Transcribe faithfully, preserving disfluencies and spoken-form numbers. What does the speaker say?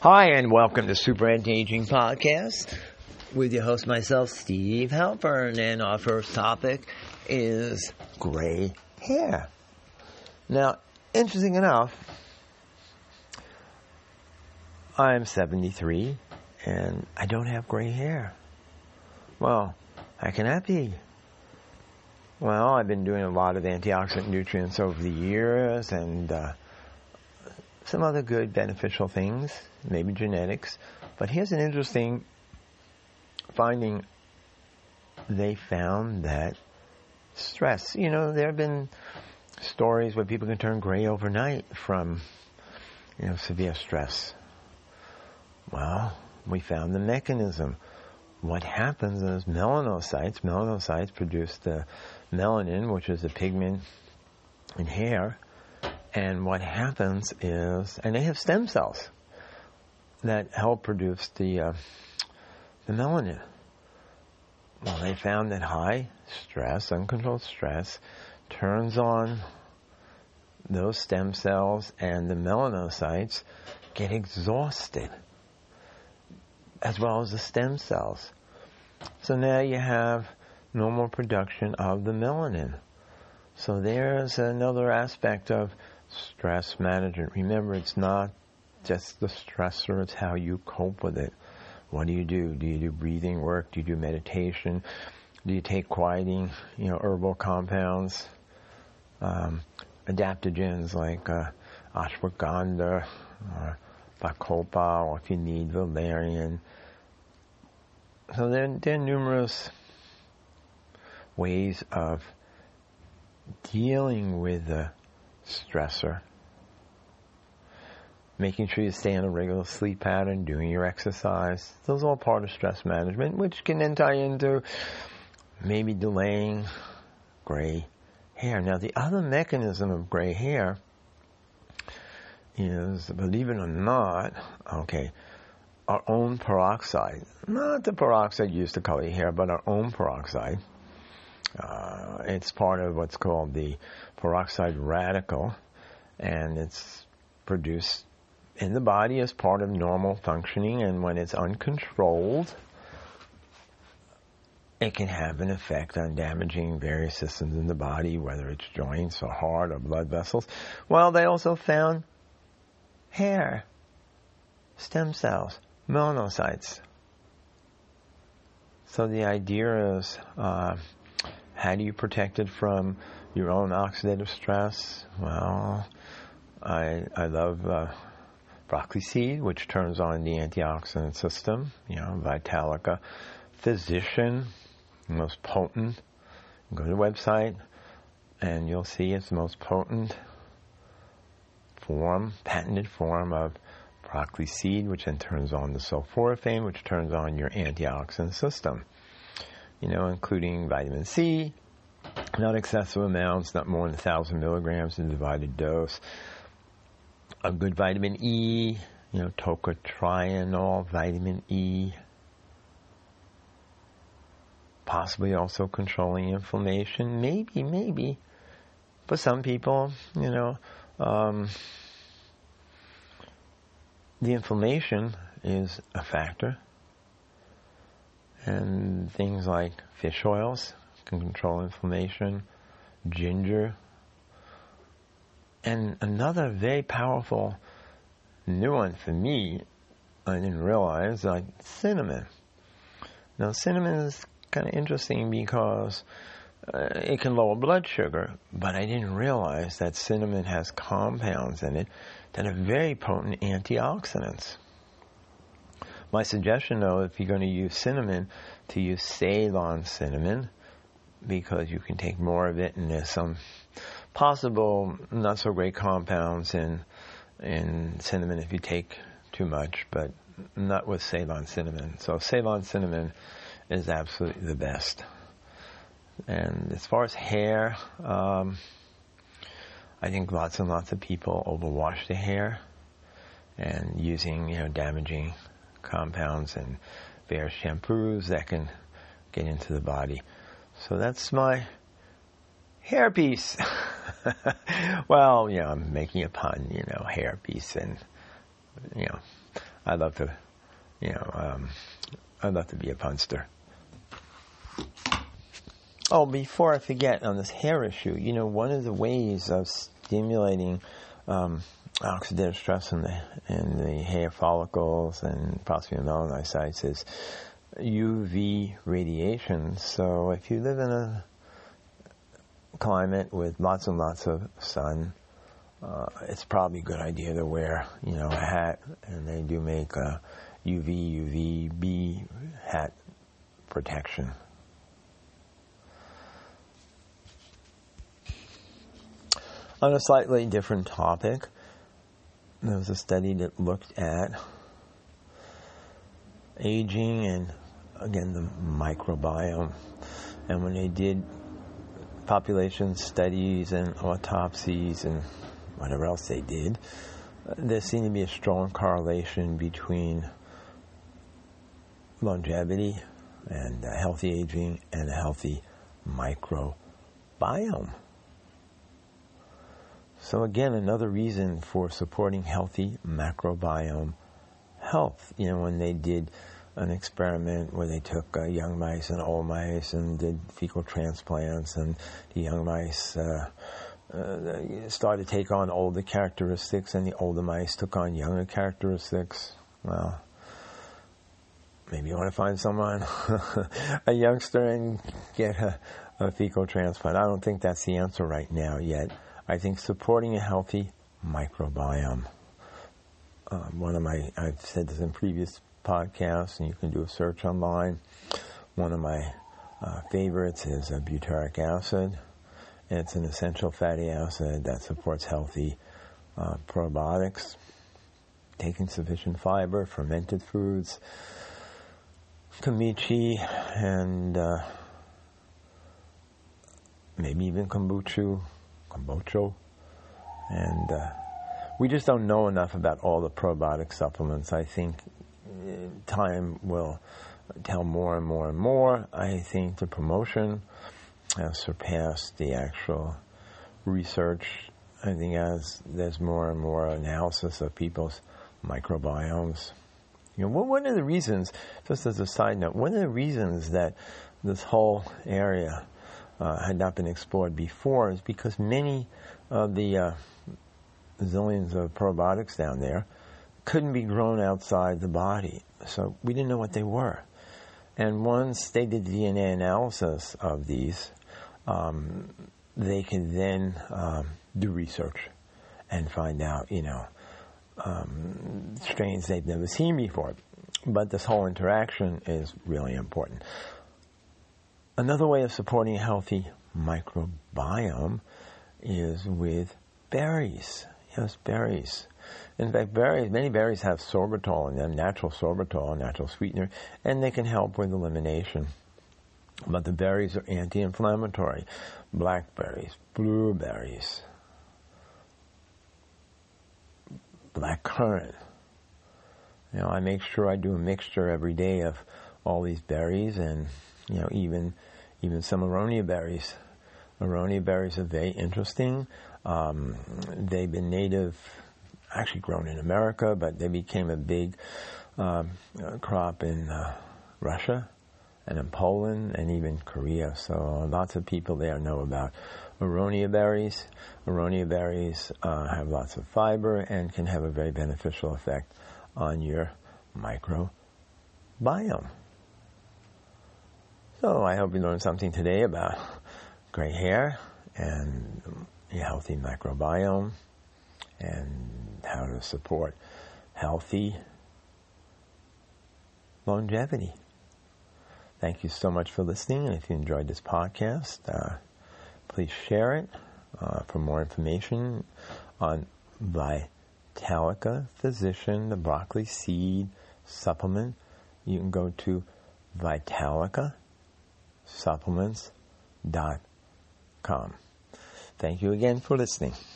Hi, and welcome to Super Anti-Aging Podcast with your host, myself, Steve Halpern. And our first topic is gray hair. Now, interesting enough, I'm seventy-three and I don't have gray hair. Well, how can that be? Well, I've been doing a lot of antioxidant nutrients over the years and uh, some other good beneficial things, maybe genetics. But here's an interesting finding. They found that stress, you know, there have been stories where people can turn gray overnight from, you know, severe stress. Well, we found the mechanism. What happens is melanocytes, melanocytes produce the melanin, which is a pigment in hair. And what happens is, and they have stem cells that help produce the uh, the melanin. Well, they found that high stress, uncontrolled stress, turns on those stem cells, and the melanocytes get exhausted, as well as the stem cells. So now you have no more production of the melanin. So there's another aspect of stress management. Remember, it's not just the stressor, it's how you cope with it. What do you do? Do you do breathing work? Do you do meditation? Do you take quieting, you know, herbal compounds, um, adaptogens like uh, ashwagandha, or bacopa, or if you need valerian. So there, there are numerous ways of dealing with the stressor, making sure you stay on a regular sleep pattern, doing your exercise. Those are all part of stress management, which can then tie into maybe delaying gray hair. Now, the other mechanism of gray hair is, believe it or not, okay, our own peroxide. Not the peroxide used to color your hair, but our own peroxide. Uh, it's part of what's called the peroxide radical, and it's produced in the body as part of normal functioning, and when it's uncontrolled, it can have an effect on damaging various systems in the body, whether it's joints or heart or blood vessels. Well, they also found hair, stem cells, melanocytes. So the idea is, uh, how do you protect it from your own oxidative stress? Well, I I love uh, broccoli seed, which turns on the antioxidant system. You know, Vitalica Physician, most potent. Go to the website, and you'll see it's the most potent form, patented form of broccoli seed, which then turns on the sulforaphane, which turns on your antioxidant system. You know, including vitamin C, not excessive amounts, not more than one thousand milligrams in divided dose. A good vitamin E, you know, tocotrienol, vitamin E. Possibly also controlling inflammation. Maybe, maybe. For some people, you know, um, the inflammation is a factor. And things like fish oils can control inflammation, ginger, and another very powerful new one for me, I didn't realize, like cinnamon. Now, cinnamon is kind of interesting because uh, it can lower blood sugar, but I didn't realize that cinnamon has compounds in it that are very potent antioxidants. My suggestion, though, if you're going to use cinnamon, to use Ceylon cinnamon, because you can take more of it, and there's some possible not so great compounds in in cinnamon if you take too much, but not with Ceylon cinnamon. So Ceylon cinnamon is absolutely the best. And as far as hair, um, I think lots and lots of people overwash their hair and using, you know, damaging compounds and various shampoos that can get into the body. So that's my hairpiece. Well, you know, I'm making a pun, you know, hairpiece, and, you know, I'd love to, you know, um, I'd love to be a punster. Oh, before I forget, on this hair issue, you know, one of the ways of stimulating um, oxidative stress in the in the hair follicles and possibly melanocytes is U V radiation. So if you live in a climate with lots and lots of sun, uh, it's probably a good idea to wear, you know, a hat, and they do make a U V, U V B hat protection. On a slightly different topic, there was a study that looked at aging and, again, the microbiome. And when they did population studies and autopsies and whatever else they did, there seemed to be a strong correlation between longevity and uh, healthy aging and a healthy microbiome. So again, another reason for supporting healthy microbiome health. You know, when they did an experiment where they took uh, young mice and old mice and did fecal transplants, and the young mice uh, uh, started to take on older characteristics, and the older mice took on younger characteristics. Well, maybe you want to find someone, a youngster, and get a, a fecal transplant. I don't think that's the answer right now yet. I think supporting a healthy microbiome. Uh, one of my, I've said this in previous podcasts, and you can do a search online. One of my uh, favorites is uh, butyric acid. It's an essential fatty acid that supports healthy uh, probiotics. Taking sufficient fiber, fermented foods, kimchi, and uh, maybe even kombucha. kombucha, and uh, we just don't know enough about all the probiotic supplements. I think time will tell more and more and more. I think the promotion has surpassed the actual research. I think as there's more and more analysis of people's microbiomes. You know, one of the reasons, just as a side note, one of the reasons that this whole area Uh, had not been explored before is because many of the uh, zillions of probiotics down there couldn't be grown outside the body. So we didn't know what they were. And once they did D N A analysis of these, um, they could then um, do research and find out, you know, um, strains they've never seen before. But this whole interaction is really important. Another way of supporting a healthy microbiome is with berries. Yes, berries. In fact, berries, many berries have sorbitol in them, natural sorbitol, natural sweetener, and they can help with elimination. But the berries are anti-inflammatory. Blackberries, blueberries, blackcurrant. You know, I make sure I do a mixture every day of all these berries, and you know, even even some aronia berries. Aronia berries are very interesting. Um, they've been native, actually grown in America, but they became a big um, crop in uh, Russia and in Poland and even Korea. So lots of people there know about aronia berries. Aronia berries uh, have lots of fiber and can have a very beneficial effect on your microbiome. So I hope you learned something today about gray hair and a healthy microbiome and how to support healthy longevity. Thank you so much for listening, and if you enjoyed this podcast, uh, please share it. Uh, for more information on Vitalica Physician, the broccoli seed supplement, you can go to Vitalica supplements dot com. Thank you again for listening.